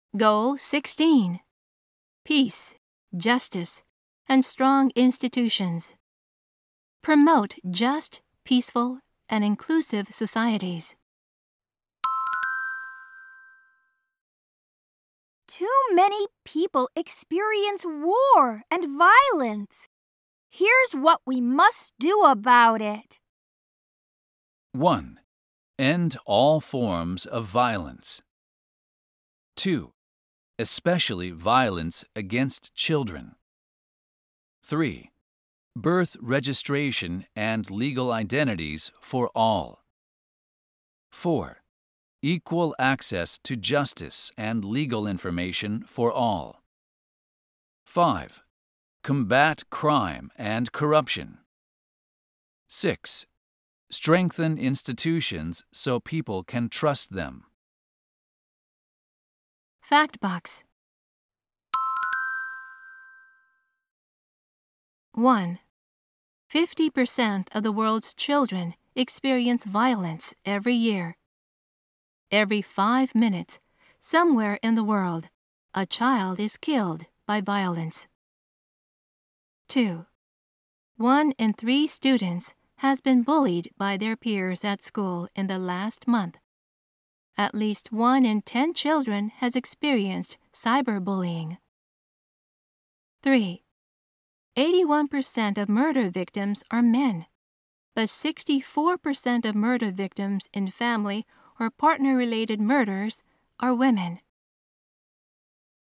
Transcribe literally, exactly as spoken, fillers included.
Goal sixteen. Peace, justice, and strong institutions. Promote just, peaceful, and inclusive societies. Too many people experience war and violence. Here's what we must do about it. one. End all forms of violence. two. Especially violence against children. three. Birth registration and legal identities for all. four. Equal access to justice and legal information for all. five. Combat crime and corruption. six. Strengthen institutions so people can trust them. Fact box. one. fifty percent of the world's children experience violence every year. Every five minutes, somewhere in the world, a child is killed by violence. two. One in three students has been bullied by their peers at school in the last month. At least one in ten children has experienced cyberbullying. three. eighty-one percent of murder victims are men, but sixty-four percent of murder victims in family or partner-related murders are women.